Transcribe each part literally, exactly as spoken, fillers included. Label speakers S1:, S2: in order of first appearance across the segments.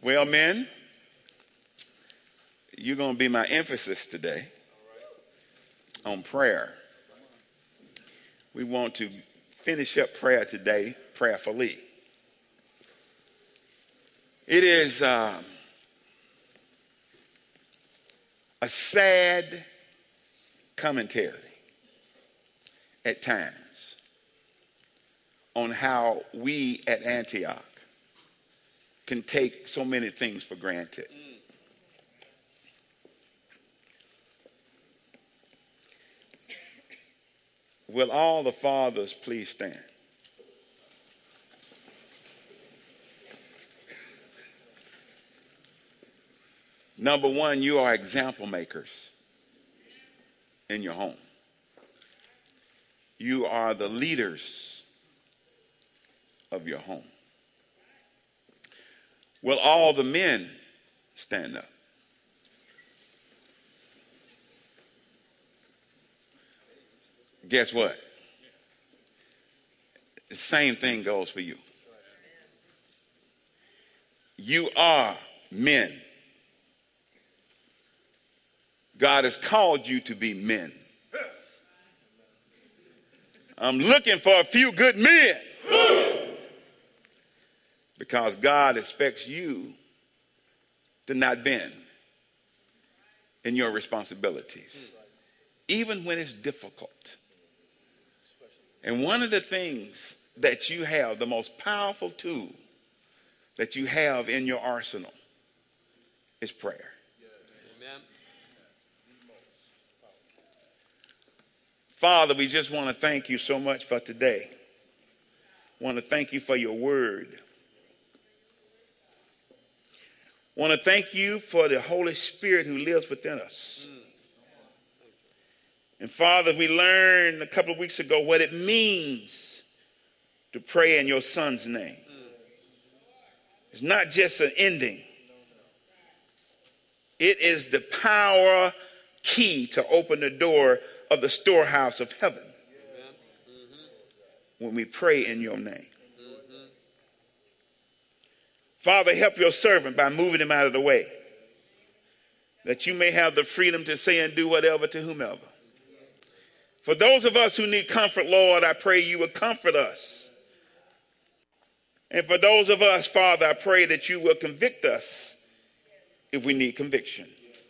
S1: Well, men, you're going to be my emphasis today on prayer. We want to finish up prayer today prayerfully. It is um, a sad commentary at times on how we at Antioch can take so many things for granted. Will all the fathers please stand? Number one, you are example makers in your home. You are the leaders of your home. Will all the men stand up? Guess what? The same thing goes for you. You are men. God has called you to be men. I'm looking for a few good men. Because God expects you to not bend in your responsibilities, even when it's difficult. And one of the things that you have, the most powerful tool that you have in your arsenal is prayer. Amen. Father, we just want to thank you so much for today. Want to thank you for your word. Want to thank you for the Holy Spirit who lives within us. And Father, we learned a couple of weeks ago what it means to pray in your Son's name. It's not just an ending. It is the power key to open the door of the storehouse of heaven when we pray in your name. Father, help your servant by moving him out of the way, that you may have the freedom to say and do whatever to whomever. For those of us who need comfort, Lord, I pray you would comfort us. And for those of us, Father, I pray that you will convict us if we need conviction.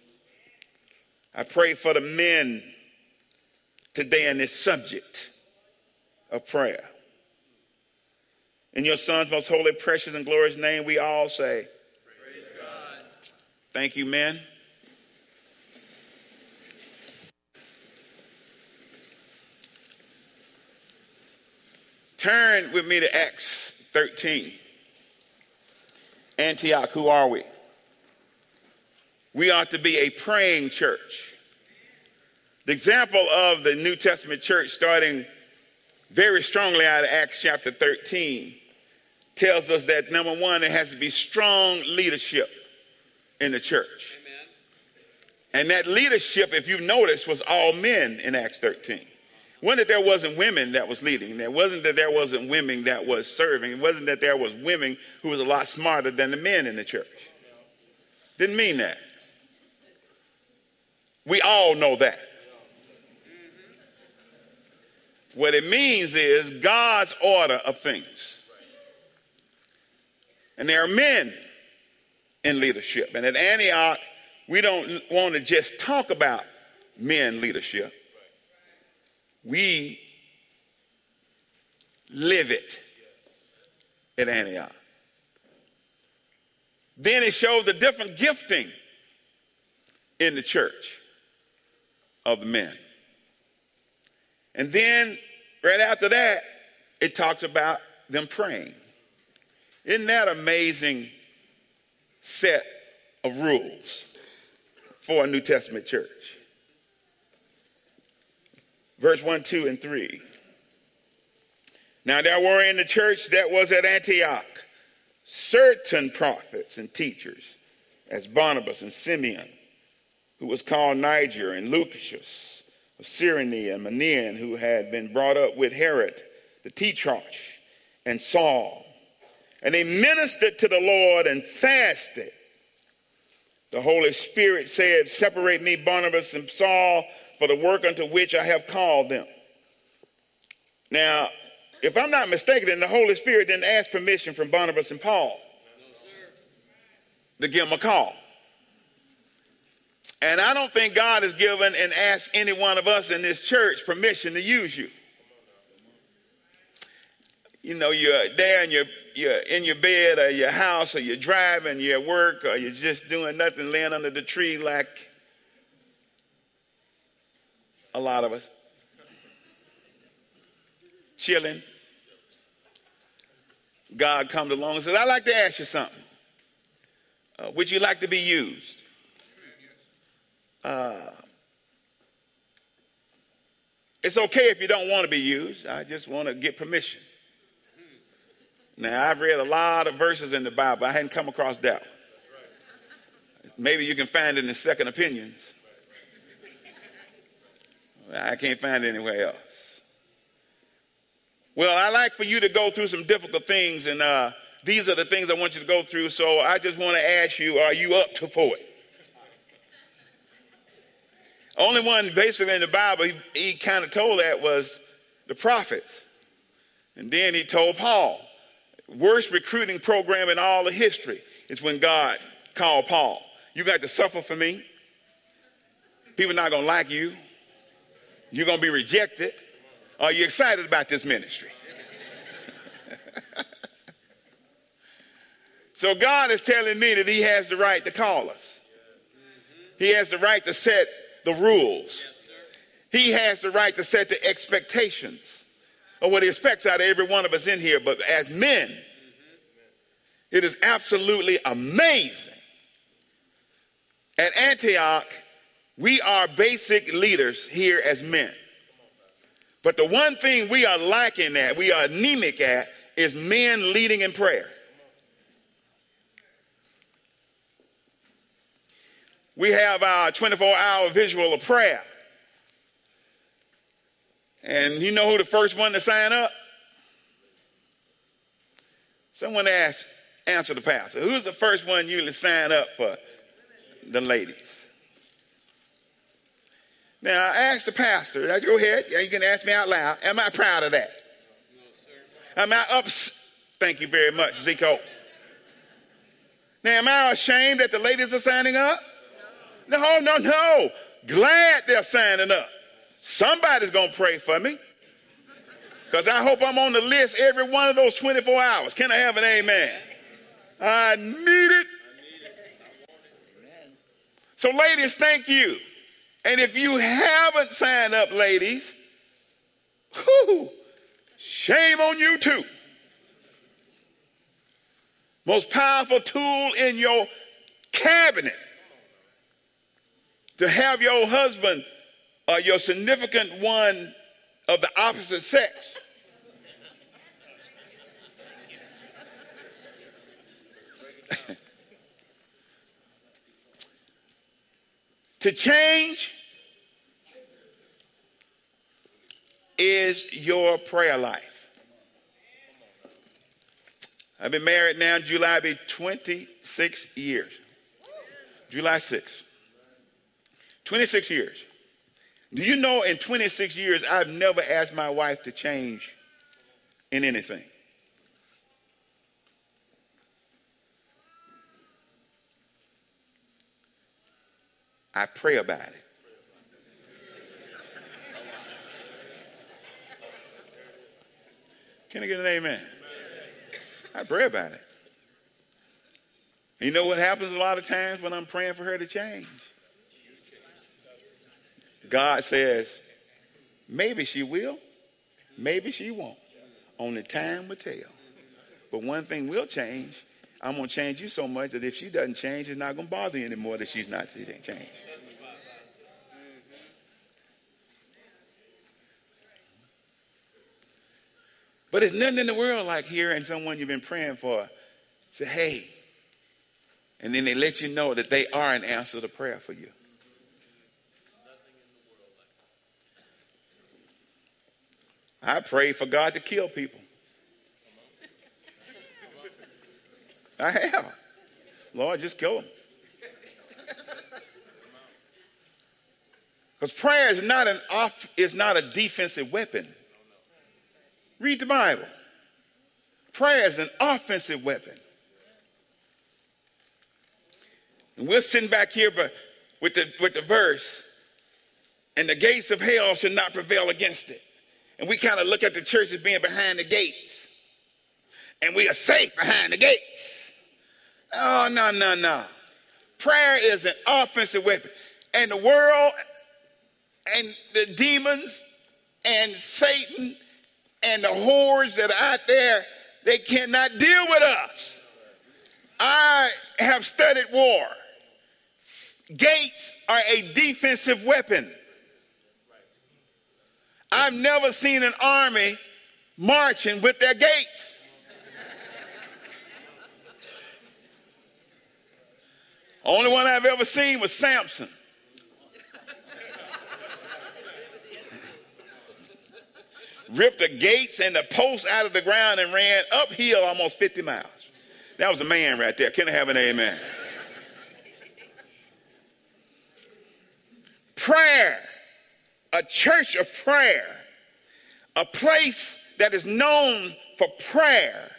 S1: I pray for the men today in this subject of prayer. In your Son's most holy, precious, and glorious name, we all say, praise God. Thank you, men. Turn with me to Acts thirteen. Antioch, who are we? We are to be a praying church. The example of the New Testament church, starting very strongly out of Acts chapter thirteen, tells us that, number one, there has to be strong leadership in the church. Amen. And that leadership, if you've noticed, was all men in Acts thirteen. It wasn't that there wasn't women that was leading. It wasn't that there wasn't women that was serving. It wasn't that there was women who was a lot smarter than the men in the church. Didn't mean that. We all know that. What it means is God's order of things. And there are men in leadership. And at Antioch, we don't want to just talk about men leadership. We live it at Antioch. Then it shows the different gifting in the church of the men. And then right after that, it talks about them praying. Isn't that an amazing set of rules for a New Testament church? Verse one, two, and three. Now there were in the church that was at Antioch certain prophets and teachers, as Barnabas and Simeon, who was called Niger, and Lucius of Cyrene, and Manaen, who had been brought up with Herod the Tetrarch, and Saul. And they ministered to the Lord and fasted. The Holy Spirit said, separate me, Barnabas and Saul, for the work unto which I have called them. Now, if I'm not mistaken, then the Holy Spirit didn't ask permission from Barnabas and Paul to give them a call. And I don't think God has given and asked any one of us in this church permission to use you. You know, you're there and you're, you're in your bed or your house, or you're driving, you're at work, or you're just doing nothing, laying under the tree like a lot of us. Chilling. God comes along and says, I'd like to ask you something. Uh, would you like to be used? Uh, it's okay if you don't want to be used. I just want to get permission. Now, I've read a lot of verses in the Bible. I hadn't come across that one. Maybe you can find it in Second Opinions. I can't find it anywhere else. Well, I like for you to go through some difficult things, and uh, these are the things I want you to go through, so I just want to ask you, are you up to for it? Only one basically in the Bible he, he kind of told that was the prophets. And then he told Paul. Worst recruiting program in all of history is when God called Paul. You got to suffer for me. People not going to like you. You're going to be rejected. Are you excited about this ministry? So God is telling me that he has the right to call us. He has the right to set the rules. He has the right to set the expectations of what he expects out of every one of us in here. But as men, it is absolutely amazing. At Antioch, we are basic leaders here as men. But the one thing we are lacking at, we are anemic at, is men leading in prayer. We have our twenty-four hour visual of prayer. And you know who the first one to sign up? Someone asked, answer the pastor. Who's the first one usually sign up for the ladies? Now, I asked the pastor, go ahead, you can ask me out loud. Am I proud of that? No, am I ups? Thank you very much, Zico. Now, am I ashamed that the ladies are signing up? No, no, no. Glad they're signing up. Somebody's going to pray for me. Because I hope I'm on the list every one of those twenty-four hours. Can I have an amen? I need it. So, ladies, thank you. And if you haven't signed up, ladies, whew, shame on you too. Most powerful tool in your cabinet to have your husband or your significant one of the opposite sex to change is your prayer life. I've been married now, July will be twenty-six years. July sixth. twenty-six years. Do you know in twenty-six years, I've never asked my wife to change in anything. I pray about it. Can I get an amen? I pray about it. You know what happens a lot of times when I'm praying for her to change? God says, maybe she will, maybe she won't. Only time will tell. But one thing will change. I'm going to change you so much that if she doesn't change, it's not going to bother you anymore that she's not changed. But there's nothing in the world like hearing someone you've been praying for say, hey, and then they let you know that they are an answer to prayer for you. I pray for God to kill people. I have. Lord, just kill them. Because prayer is not an off, is not a defensive weapon. Read the Bible. Prayer is an offensive weapon. And we're sitting back here but with the with the verse, and the gates of hell should not prevail against it. And we kind of look at the church as being behind the gates. And we are safe behind the gates. Oh, no, no, no. Prayer is an offensive weapon. And the world and the demons and Satan and the hordes that are out there, they cannot deal with us. I have studied war. Gates are a defensive weapon. I've never seen an army marching with their gates. Only one I've ever seen was Samson. Ripped the gates and the posts out of the ground and ran uphill almost fifty miles. That was a man right there. Can I have an amen? Prayer, a church of prayer, a place that is known for prayer,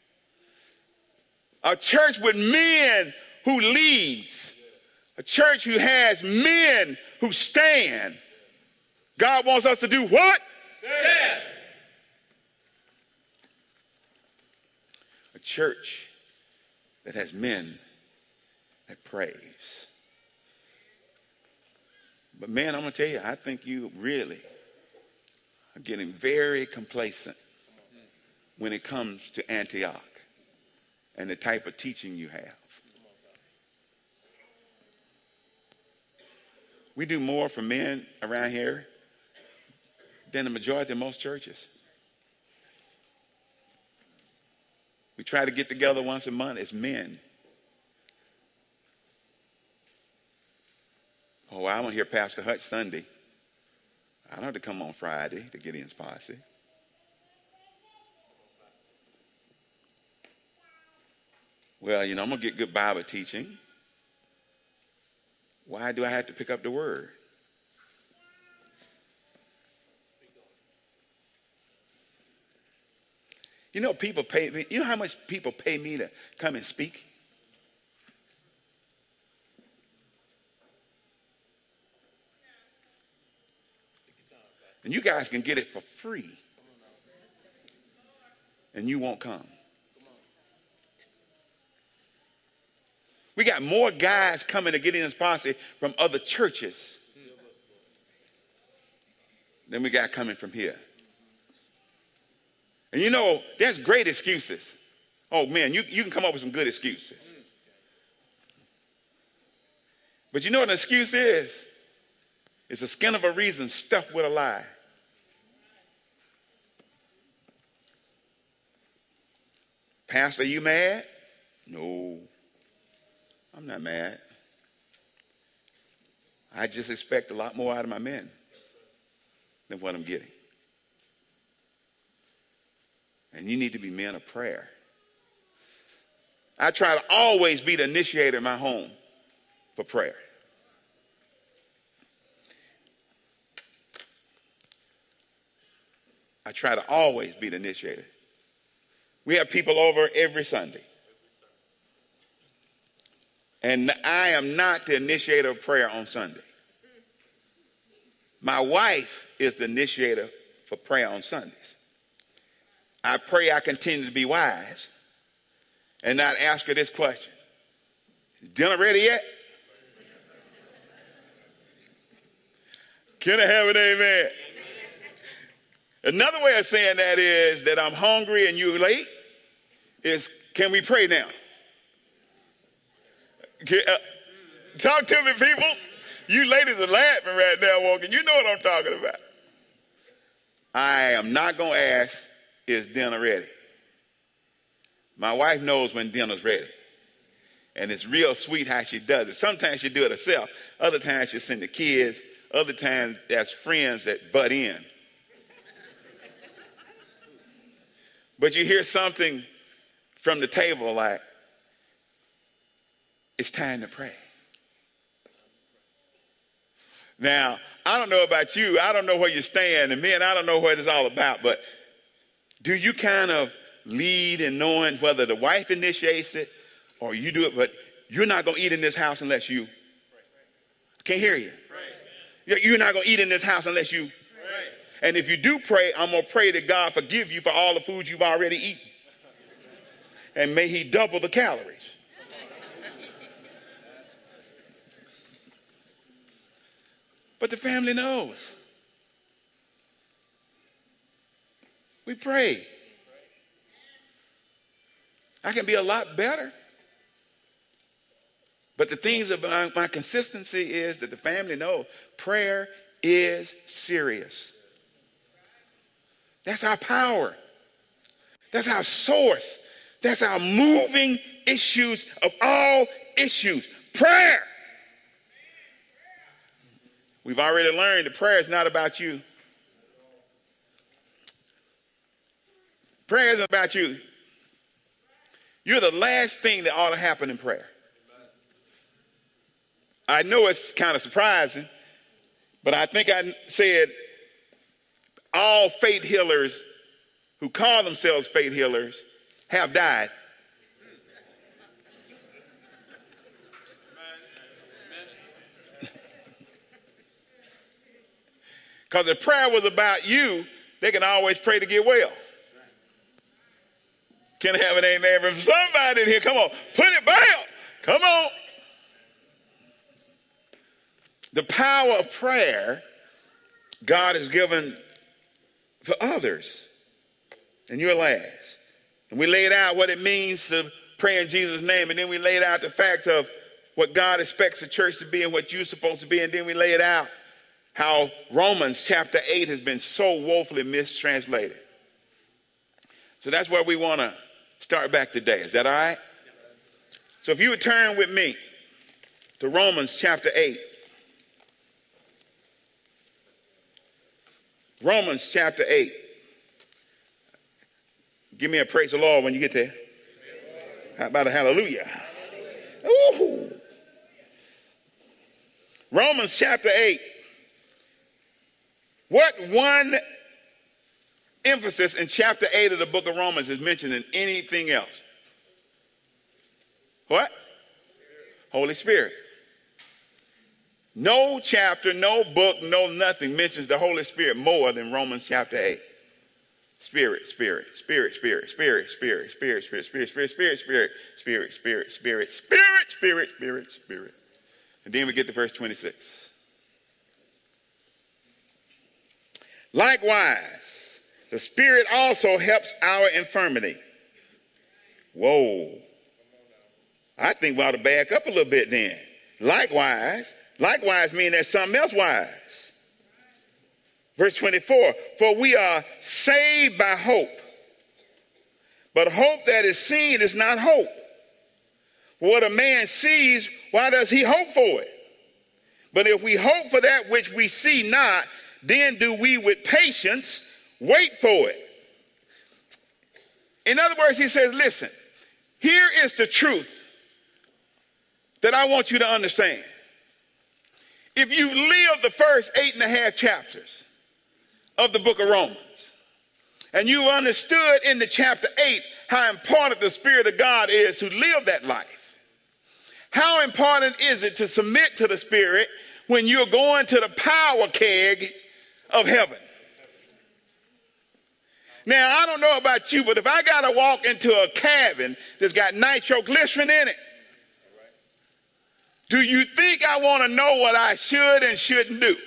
S1: a church with men who leads, a church who has men who stand. God wants us to do what? Stand. A church that has men that prays. But man, I'm going to tell you, I think you really are getting very complacent when it comes to Antioch and the type of teaching you have. We do more for men around here than the majority of most churches. We try to get together once a month as men. Oh, I want to hear Pastor Hutch Sunday. I don't have to come on Friday to Gideon's Posse. Well, you know, I'm going to get good Bible teaching. Why do I have to pick up the word? You know, people pay me. You know how much people pay me to come and speak? And you guys can get it for free. And you won't come. We got more guys coming to Gideon's Posse from other churches than we got coming from here. And you know, there's great excuses. Oh man, you, you can come up with some good excuses. But you know what an excuse is? It's a skin of a reason stuffed with a lie. Pastor, are you mad? No, I'm not mad. I just expect a lot more out of my men than what I'm getting. And you need to be men of prayer. I try to always be the initiator in my home for prayer. I try to always be the initiator. We have people over every Sunday. And I am not the initiator of prayer on Sunday. My wife is the initiator for prayer on Sundays. I pray I continue to be wise and not ask her this question. Dinner ready yet? Can I have an amen? Another way of saying that is that I'm hungry and you're late is, can we pray now? Can, uh, talk to me, people. You ladies are laughing right now, walking. You know what I'm talking about. I am not going to ask, is dinner ready? My wife knows when dinner's ready. And it's real sweet how she does it. Sometimes she do it herself. Other times she send the kids. Other times there's friends that butt in. But you hear something from the table like, it's time to pray. Now, I don't know about you. I don't know where you stand. And men, I don't know what it's all about. But do you kind of lead in knowing whether the wife initiates it or you do it? But you're not going to eat in this house unless you. Can't hear you. You're not going to eat in this house unless you. And if you do pray, I'm going to pray that God forgive you for all the food you've already eaten. And may he double the calories. But the family knows. We pray. I can be a lot better. But the things of my, my consistency is that the family knows prayer is serious. That's our power. That's our source. That's our moving issues of all issues. Prayer. We've already learned that prayer is not about you. Prayer isn't about you. You're the last thing that ought to happen in prayer. I know it's kind of surprising, but I think I said all faith healers who call themselves faith healers have died. Because if prayer was about you, they can always pray to get well. Can I have an amen from somebody in here? Come on, put it back. Come on. The power of prayer God has given for others. And you're last. And we laid out what it means to pray in Jesus' name. And then we laid out the facts of what God expects the church to be and what you're supposed to be. And then we laid out how Romans chapter eight has been so woefully mistranslated. So that's where we want to start back today. Is that all right? So if you would turn with me to Romans chapter eight. Romans chapter eight. Give me a praise the Lord when you get there. How about a hallelujah? Ooh. Romans chapter eight. What one emphasis in chapter eight of the book of Romans is mentioned in anything else? What? Holy Spirit. No chapter, no book, no nothing mentions the Holy Spirit more than Romans chapter eight. Spirit, spirit, spirit, spirit, spirit, spirit, spirit, spirit, spirit, spirit, spirit, spirit, spirit, spirit, spirit, spirit, spirit, spirit, spirit. And then we get to verse twenty-six. Likewise, the Spirit also helps our infirmity. Whoa. I think we ought to back up a little bit then. Likewise, likewise means there's something else wise. Verse twenty-four, for we are saved by hope. But hope that is seen is not hope. What a man sees, why does he hope for it? But if we hope for that which we see not, then do we with patience wait for it. In other words, he says, listen, here is the truth that I want you to understand. If you live the first eight and a half chapters of the book of Romans, and you understood in the chapter eight how important the Spirit of God is to live that life, how important is it to submit to the Spirit when you're going to the power keg of heaven? Now, I don't know about you, but if I got to walk into a cabin that's got nitroglycerin in it, do you think I want to know what I should and shouldn't do?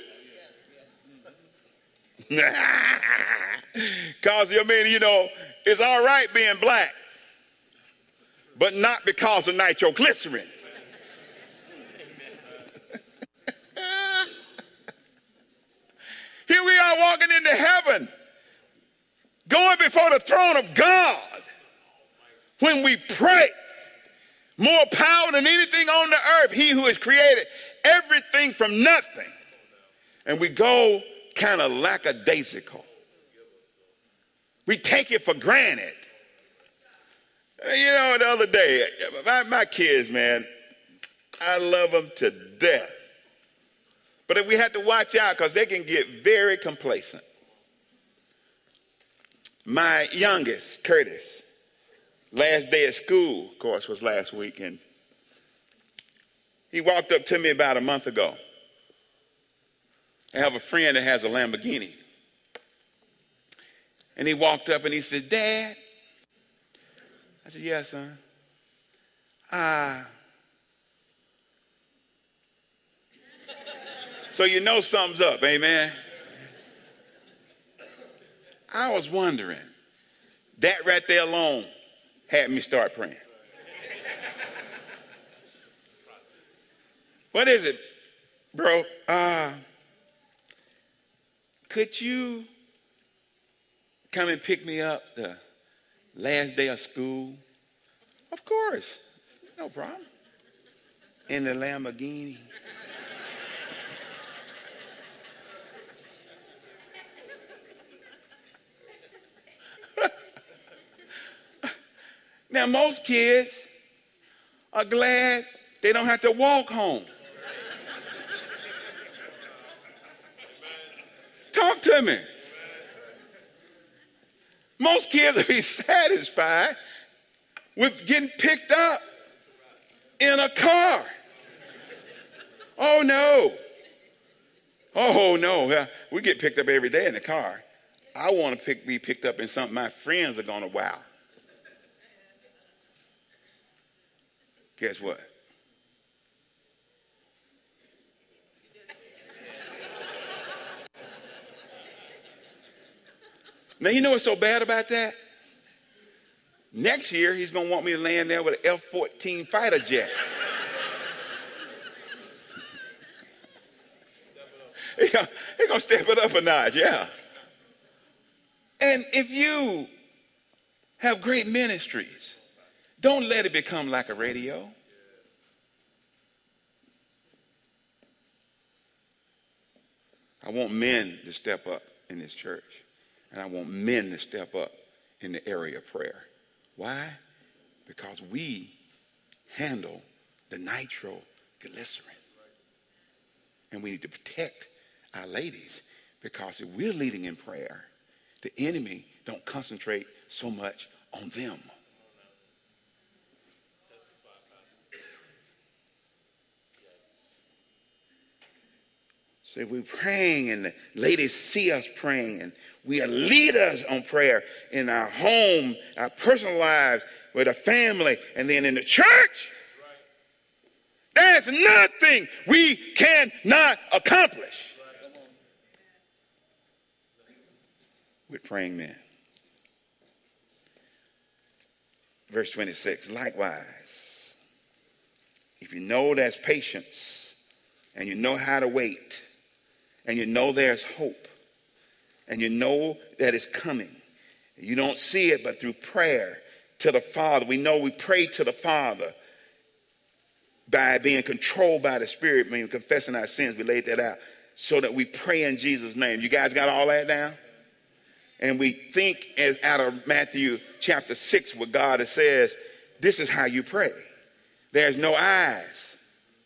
S1: Because, I mean, you know, it's all right being black, but not because of nitroglycerin. Here we are walking into heaven, going before the throne of God. When we pray, more power than anything on the earth, he who has created everything from nothing. And we go kind of lackadaisical. We take it for granted. You know, the other day, my, my kids, man, I love them to death. But we have to watch out because they can get very complacent. My youngest, Curtis, last day at school, of course, was last week. And he walked up to me about a month ago. I have a friend that has a Lamborghini. And he walked up and he said, Dad. I said, yes, son. Ah. Uh, so you know something's up, amen? I was wondering, that right there alone had me start praying. What is it, bro? Uh, could you come and pick me up the last day of school? Of course, no problem. In the Lamborghini. Now, most kids are glad they don't have to walk home. Talk to me. Most kids will be satisfied with getting picked up in a car. Oh, no. Oh, no. We get picked up every day in the car. I want to pick, be picked up in something my friends are going to wow. Guess what? Now, you know what's so bad about that? Next year, he's going to want me to land there with an F fourteen fighter jet. He's going to step it up a notch, yeah. And if you have great ministries, don't let it become like a radio. I want men to step up in this church. And I want men to step up in the area of prayer. Why? Because we handle the nitroglycerin. And we need to protect our ladies, because if we're leading in prayer, the enemy don't concentrate so much on them. So if we're praying and the ladies see us praying, and we are leaders on prayer in our home, our personal lives, with our family, and then in the church, there's nothing we cannot accomplish with praying men. Verse twenty-six, likewise, if you know there's patience, and you know how to wait, and you know there's hope, and you know that it's coming. You don't see it, but through prayer to the Father. We know we pray to the Father by being controlled by the Spirit, meaning confessing our sins. We laid that out so that we pray in Jesus' name. You guys got all that down? And we think as out of Matthew chapter six, where God says, this is how you pray. There's no eyes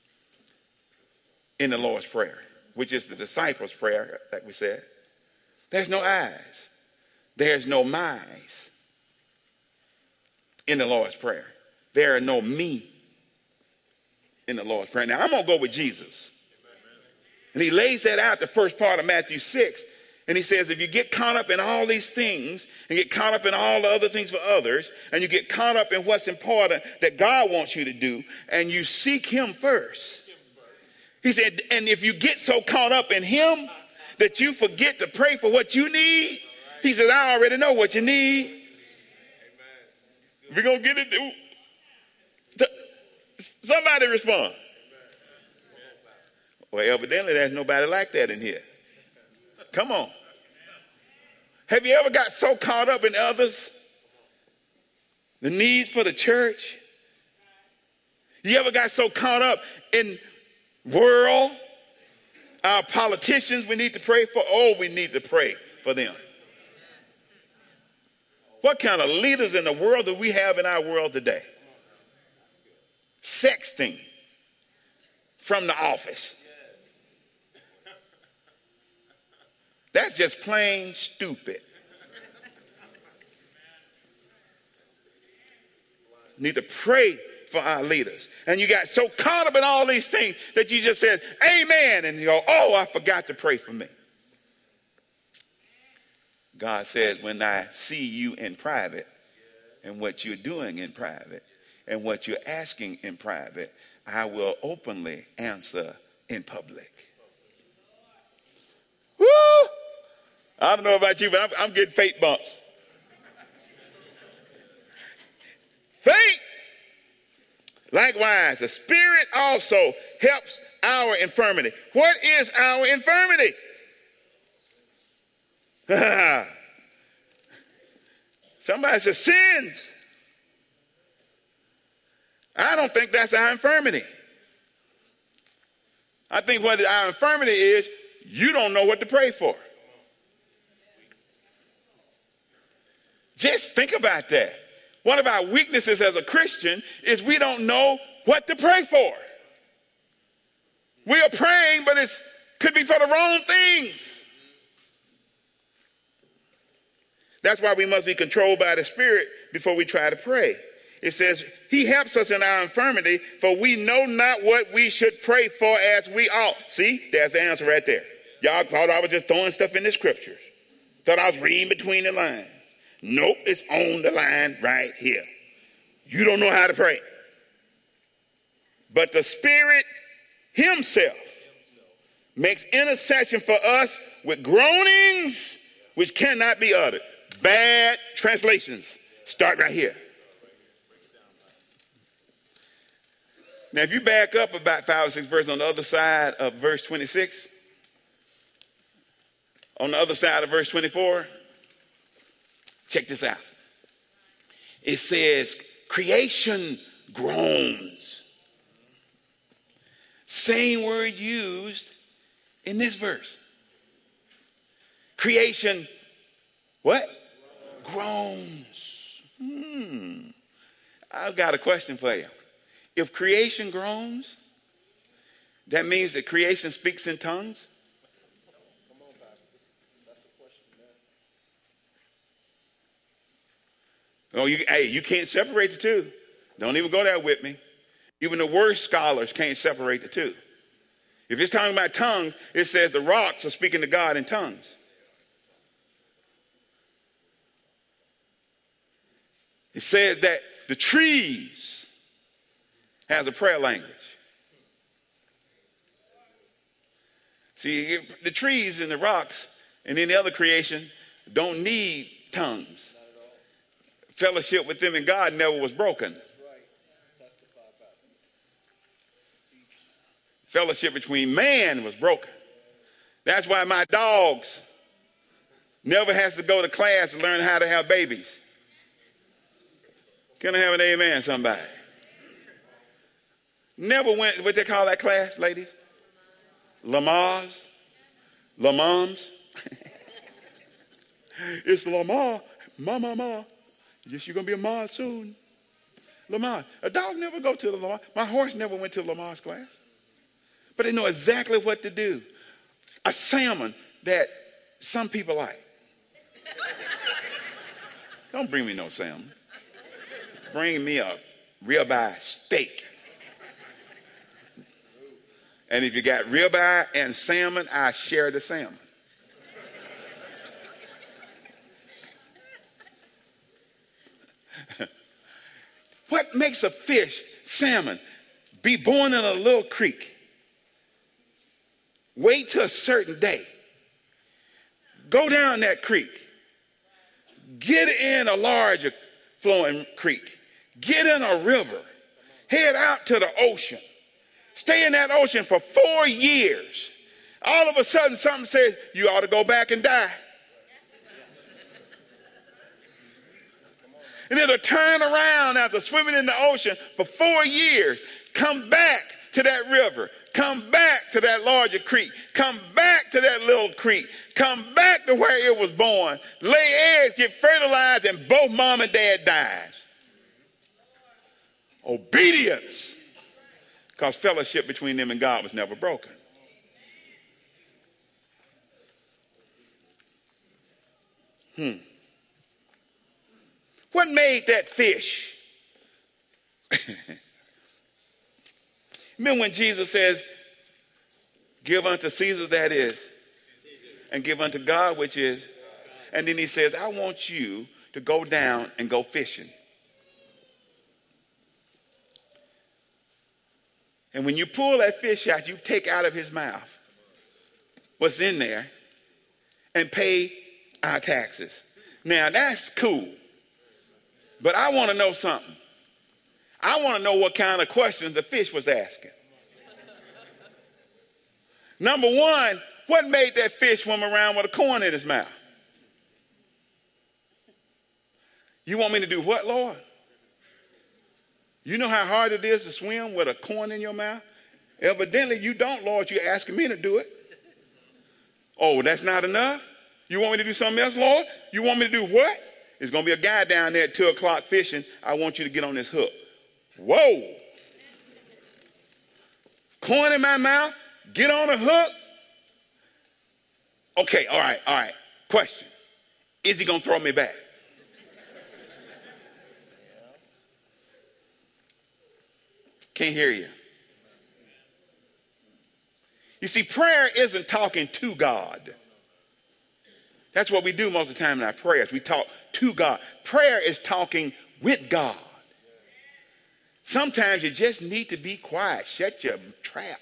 S1: in the Lord's Prayer, which is the disciples' prayer, like we said. There's no eyes. There's no minds in the Lord's Prayer. There are no me in the Lord's Prayer. Now, I'm going to go with Jesus. And he lays that out, the first part of Matthew six. And he says, if you get caught up in all these things, and get caught up in all the other things for others, and you get caught up in what's important that God wants you to do, and you seek him first. He said, and if you get so caught up in him that you forget to pray for what you need, he says, I already know what you need. We're going to get it. Somebody respond. Well, evidently there's nobody like that in here. Come on. Have you ever got so caught up in others? The needs for the church? You ever got so caught up in world? Our politicians we need to pray for? Oh, we need to pray for them. What kind of leaders in the world do we have in our world today? Sexting. from the office. That's just plain stupid. Need to pray for our leaders. And you got so caught up in all these things that you just said, amen. And you go, oh, I forgot to pray for me. God says, when I see you in private and what you're doing in private and what you're asking in private, I will openly answer in public. Woo! I don't know about you, but I'm, I'm getting faith bumps. Faith. Likewise, the Spirit also helps our infirmity. What is our infirmity? Somebody says sins. I don't think that's our infirmity. I think what our infirmity is, you don't know what to pray for. Just think about that. One of our weaknesses as a Christian is we don't know what to pray for. We are praying, but it could be for the wrong things. That's why we must be controlled by the Spirit before we try to pray. It says, he helps us in our infirmity, for we know not what we should pray for as we ought. See, there's the answer right there. Y'all thought I was just throwing stuff in the scriptures. Thought I was reading between the lines. Nope, it's on the line right here. You don't know how to pray. But the Spirit himself makes intercession for us with groanings which cannot be uttered. Bad translations start right here. Now, if you back up about five or six verses on the other side of verse twenty-six, on the other side of verse twenty-four, check this out. It says, creation groans. Same word used in this verse. Creation, what? Groans. Hmm. I've got a question for you. If creation groans, that means that creation speaks in tongues?
S2: Come on, Pastor. That's a question, man.
S1: Oh, you, hey, you can't separate the two. Don't even go there with me. Even the worst scholars can't separate the two. If it's talking about tongues, it says the rocks are speaking to God in tongues. It says that the trees has a prayer language. See, the trees and the rocks and any other creation don't need tongues. Fellowship with them and God never was broken. Fellowship between man was broken. That's why my dogs never has to go to class to learn how to have babies. Can I have an amen, somebody? Never went, what they call that class, ladies? Lamars? Lamams? It's Lamar. Ma, ma, ma. Yes, you're going to be a ma soon. Lamar. A dog never go to the Lamar. My horse never went to Lamar's class. But they know exactly what to do. A salmon that some people like. Don't bring me no salmon. Bring me a ribeye steak. And if you got ribeye and salmon, I share the salmon. What makes a fish, salmon, be born in a little creek? Wait till a certain day. Go down that creek. Get in a larger flowing creek. Get in a river. Head out to the ocean. Stay in that ocean for four years. All of a sudden, something says, you ought to go back and die. And it'll turn around after swimming in the ocean for four years. Come back to that river. Come back to that larger creek. Come back to that little creek. Come back to where it was born. Lay eggs, get fertilized, and both mom and dad dies. Obedience because fellowship between them and God was never broken. Hmm. What made that fish? Remember when Jesus says, give unto Caesar that is, and give unto God which is. And then he says, I want you to go down and go fishing. And when you pull that fish out, you take out of his mouth what's in there and pay our taxes. Now that's cool. But I want to know something. I want to know what kind of questions the fish was asking. Number one, what made that fish swim around with a corn in his mouth? You want me to do what, Lord? You know how hard it is to swim with a corn in your mouth? Evidently you don't, Lord. You're asking me to do it. Oh, that's not enough? You want me to do something else, Lord? You want me to do what? There's going to be a guy down there at two o'clock fishing. I want you to get on this hook. Whoa. Corn in my mouth? Get on a hook? Okay, all right, all right. Question. Is he going to throw me back? Can't hear you. You see, prayer isn't talking to God. That's what we do most of the time in our prayers. We talk to God. Prayer is talking with God. Sometimes you just need to be quiet. Shut your trap.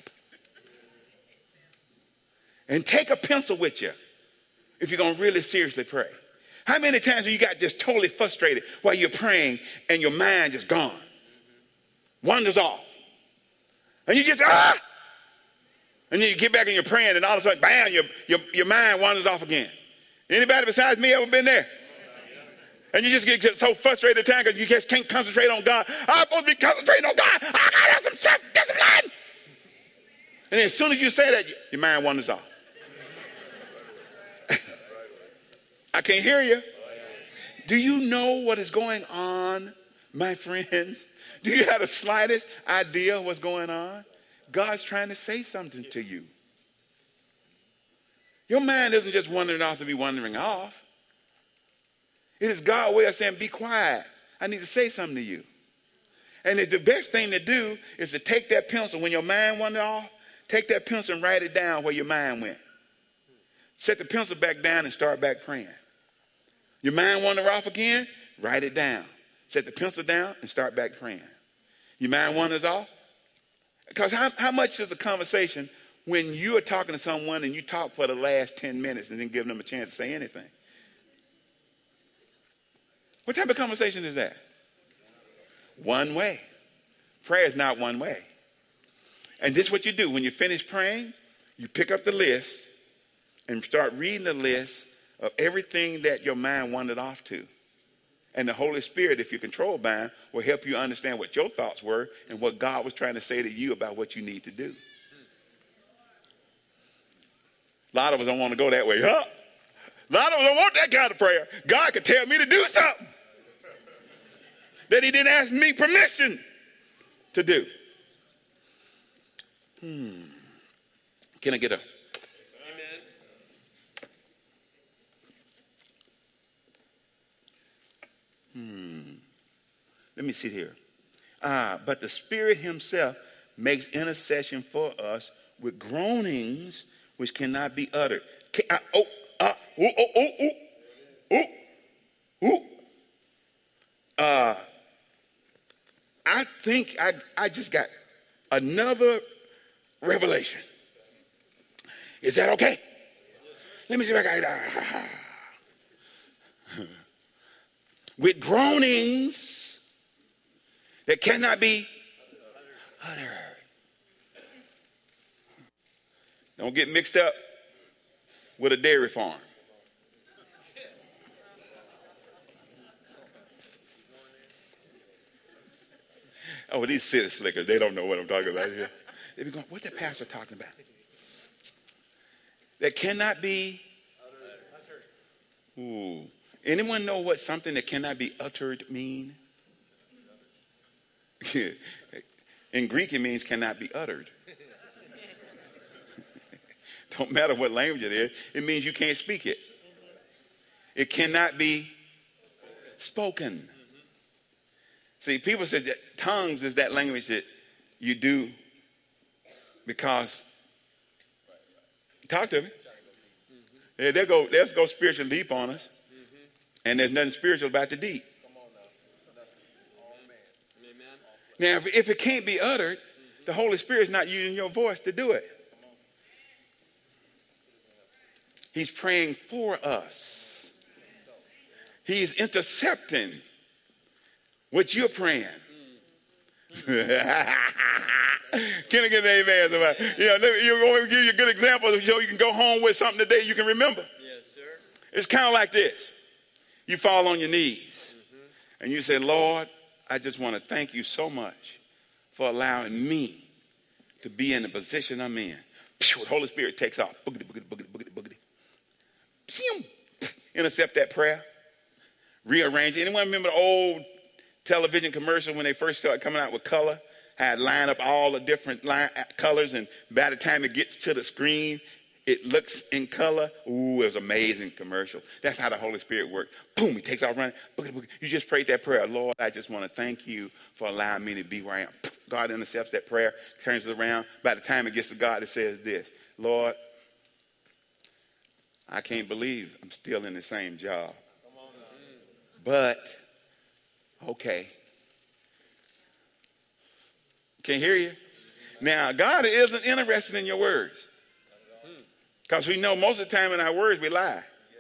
S1: And take a pencil with you if you're going to really seriously pray. How many times have you got just totally frustrated while you're praying and your mind just gone? Wanders off. And you just, ah! And then you get back and you're praying and all of a sudden, bam, your, your, your mind wanders off again. Anybody besides me ever been there? And you just get so frustrated at the time because you just can't concentrate on God. I'm supposed to be concentrating on God. I got to have some self-discipline. And then as soon as you say that, your mind wanders off. I can't hear you. Do you know what is going on, my friends? Do you have the slightest idea what's going on? God's trying to say something to you. Your mind isn't just wandering off to be wandering off. It is God's way of saying, be quiet. I need to say something to you. And the best thing to do is to take that pencil when your mind wandered off, take that pencil and write it down where your mind went. Set the pencil back down and start back praying. Your mind wandered off again, write it down. Set the pencil down and start back praying. Your mind wanders off. Because how, how much is a conversation when you are talking to someone and you talk for the last ten minutes and then give them a chance to say anything? What type of conversation is that? One way. Prayer is not one way. And this is what you do. When you finish praying, you pick up the list and start reading the list of everything that your mind wandered off to. And the Holy Spirit, if you're controlled by him, will help you understand what your thoughts were and what God was trying to say to you about what you need to do. A lot of us don't want to go that way. Huh? A lot of us don't want that kind of prayer. God could tell me to do something that he didn't ask me permission to do. Hmm. Can I get a... Hmm. Let me see here. Ah, but the Spirit himself makes intercession for us with groanings which cannot be uttered. Can, uh, oh, uh, oh, oh, oh, oh, oh, oh. Uh, I think I, I just got another revelation. Is that okay? Let me see if I got it. Uh, with groanings that cannot be uttered. Don't get mixed up with a dairy farm. Oh, these city slickers, they don't know what I'm talking about here. They be going, what's that pastor talking about? That cannot be uttered. Ooh. Anyone know what something that cannot be uttered mean?
S3: In Greek, it means cannot be uttered. Don't matter what language it is. It means you can't speak it. It cannot be spoken. See, people say that tongues is that language that you do because, talk to me. Yeah, there go, there's go spiritual deep on us. And there's nothing spiritual about the deep. Now, if, if it can't be uttered, the Holy Spirit's not using your voice to do it. He's praying for us. He's intercepting what you're praying. Can I get an amen? Somebody? You know, you want me to give you a good example so you can go home with something today you can remember.
S2: Yes, sir.
S3: It's kind of like this. You fall on your knees mm-hmm. and you say, Lord, I just want to thank you so much for allowing me to be in the position I'm in. The Holy Spirit takes off. Boogity, boogity, boogity, boogity, boogity. Intercept that prayer. Rearrange it. Anyone remember the old television commercial when they first started coming out with color? Had line up all the different line, colors, and by the time it gets to the screen, it looks in color. Ooh, it was an amazing commercial. That's how the Holy Spirit works. Boom, he takes off running. You just prayed that prayer. Lord, I just want to thank you for allowing me to be where I am. God intercepts that prayer, turns it around. By the time it gets to God, it says this: Lord, I can't believe I'm still in the same job. But, okay. Can't hear you. Now, God isn't interested in your words. Because we know most of the time in our words we lie.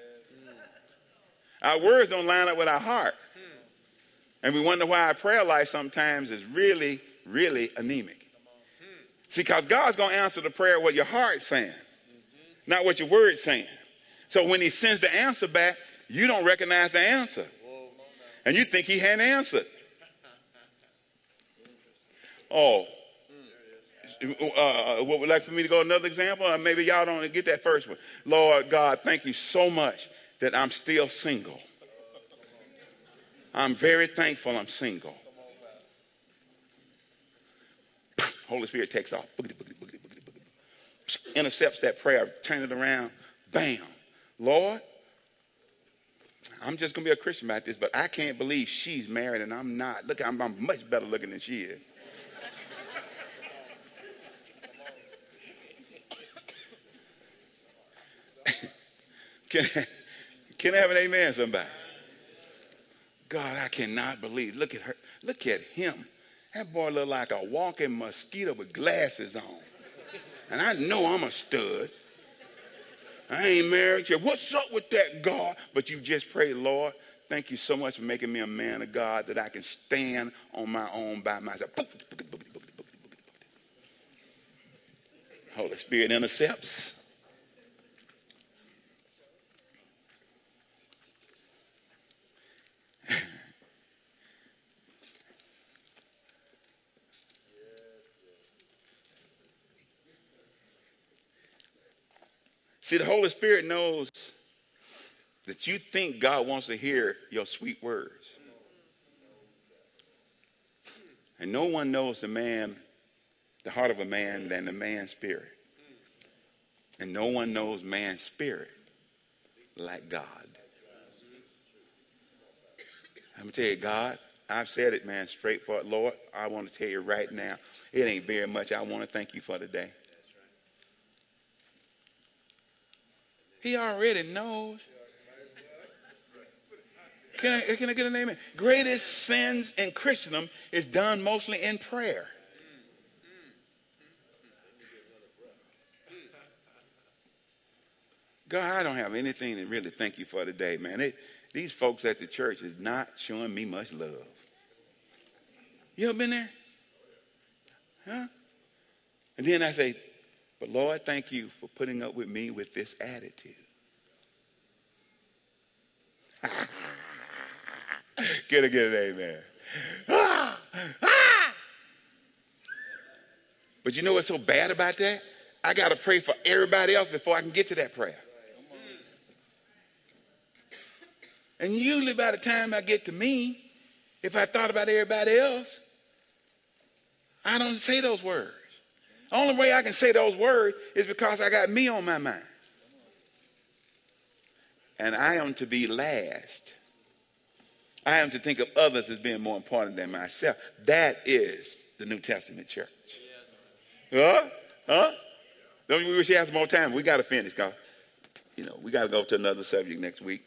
S3: Our words don't line up with our heart. And we wonder why our prayer life sometimes is really, really anemic. See, because God's going to answer the prayer what your heart's saying, not what your word's saying. So when he sends the answer back, you don't recognize the answer. And you think he hadn't answered. Oh. Uh, what would like for me to go another example? Or maybe y'all don't get that first one. Lord God, thank you so much that I'm still single. I'm very thankful I'm single. Holy Spirit takes off. Boogity, boogity, boogity, boogity, boogity. Intercepts that prayer, turn it around. Bam. Lord, I'm just going to be a Christian about this, but I can't believe she's married and I'm not. Look, I'm, I'm much better looking than she is. Can I, can I have an amen, somebody? God, I cannot believe. Look at her. Look at him. That boy look like a walking mosquito with glasses on. And I know I'm a stud. I ain't married yet. What's up with that, God? But you just pray, Lord, thank you so much for making me a man of God that I can stand on my own by myself. Holy Spirit intercepts. See, the Holy Spirit knows that you think God wants to hear your sweet words. And no one knows the man, the heart of a man than the man's spirit. And no one knows man's spirit like God. I'm going to tell you, God, I've said it, man, straightforward. Lord, I want to tell you right now, it ain't very much I want to thank you for today. He already knows. Can I, can I get a name? Greatest sins in Christendom is done mostly in prayer. God, I don't have anything to really thank you for today, man. It, these folks at the church is not showing me much love. You ever been there? Huh? And then I say, but Lord, thank you for putting up with me with this attitude. Get a get an amen. Ah, ah. But you know what's so bad about that? I got to pray for everybody else before I can get to that prayer. And usually by the time I get to me, if I thought about everybody else, I don't say those words. The only way I can say those words is because I got me on my mind. And I am to be last. I am to think of others as being more important than myself. That is the New Testament church. Huh? Huh? Don't we wish you had some more time? We got to finish, because, you know, we got to go to another subject next week.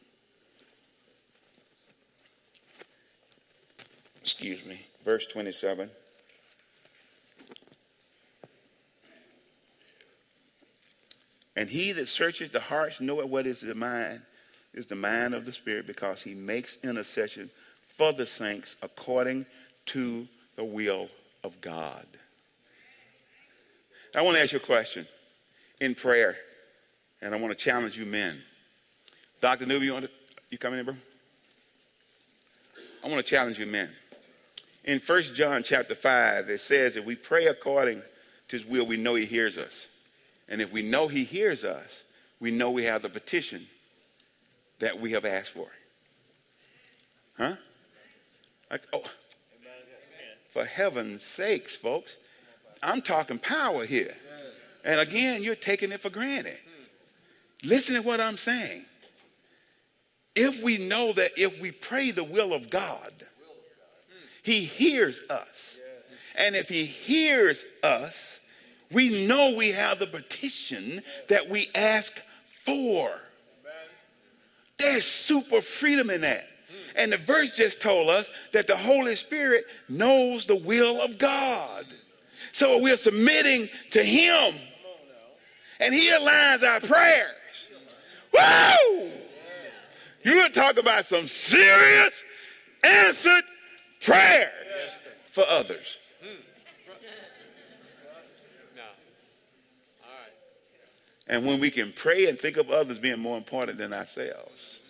S3: Excuse me. Verse twenty-seven. And he that searches the hearts knoweth what is the mind, is the mind of the Spirit, because he makes intercession for the saints according to the will of God. I want to ask you a question in prayer, and I want to challenge you men. Doctor Newby, you, want to, you coming in, bro? I want to challenge you men. In First John chapter five, it says, if we pray according to his will, we know he hears us. And if we know he hears us, we know we have the petition that we have asked for. Huh? Like, oh, for heaven's sakes, folks. I'm talking power here. And again, you're taking it for granted. Listen to what I'm saying. If we know that if we pray the will of God, he hears us. And if he hears us, we know we have the petition that we ask for. There's super freedom in that. And the verse just told us that the Holy Spirit knows the will of God. So we're submitting to him. And he aligns our prayers. Woo! You're talking about some serious answered prayers for others. And when we can pray and think of others being more important than ourselves.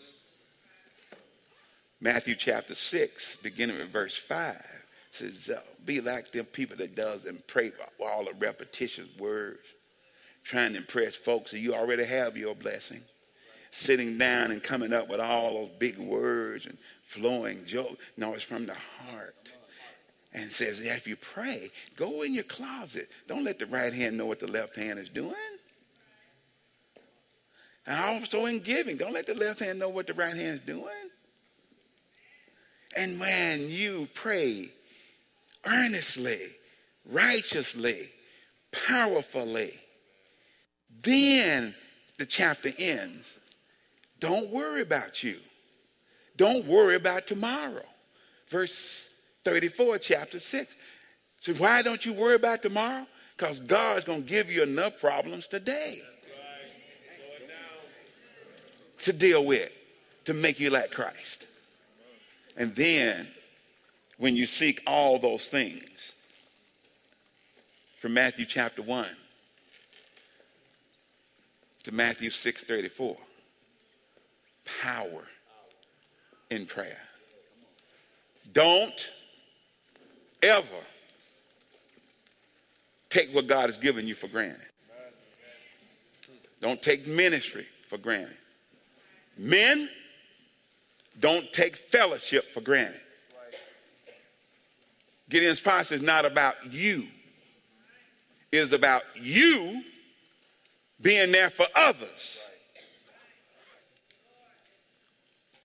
S3: Matthew chapter six, beginning with verse five, says, uh, be like them people that does and pray all the repetitious words, trying to impress folks, and you already have your blessing. Sitting down and coming up with all those big words and flowing jokes. No, it's from the heart. And says, if you pray, go in your closet. Don't let the right hand know what the left hand is doing. And also in giving, don't let the left hand know what the right hand is doing. And when you pray earnestly, righteously, powerfully, then the chapter ends. Don't worry about you. Don't worry about tomorrow. Verse thirty-four, chapter six. So why don't you worry about tomorrow? Because God's going to give you enough problems today to deal with, to make you like Christ. And then when you seek all those things, from Matthew chapter one to Matthew six thirty-four, power in prayer. Don't ever take what God has given you for granted. Don't take ministry for granted. Men, don't take fellowship for granted. Gideon's posture is not about you. It is about you being there for others.